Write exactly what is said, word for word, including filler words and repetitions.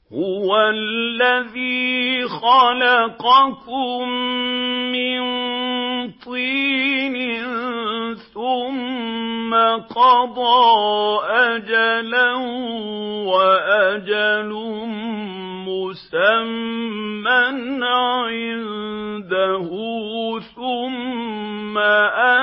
هُوَ الَّذِي خَلَقَكُم مِّن طِينٍ ثُمَّ قَضَىٰ أَجَلًا وَأَجَلٌ مُّسَمًّى عِندَهُ ثُمَّ